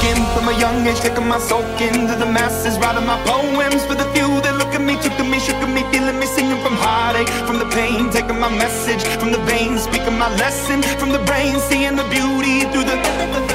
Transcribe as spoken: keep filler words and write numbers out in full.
singing from a young age, taking my soul into the masses, writing my poems for the few that look at me, took at me, shook at me, feeling me, singing from heartache, from the pain, taking my message from the veins, speaking my lesson from the brain, seeing the beauty through the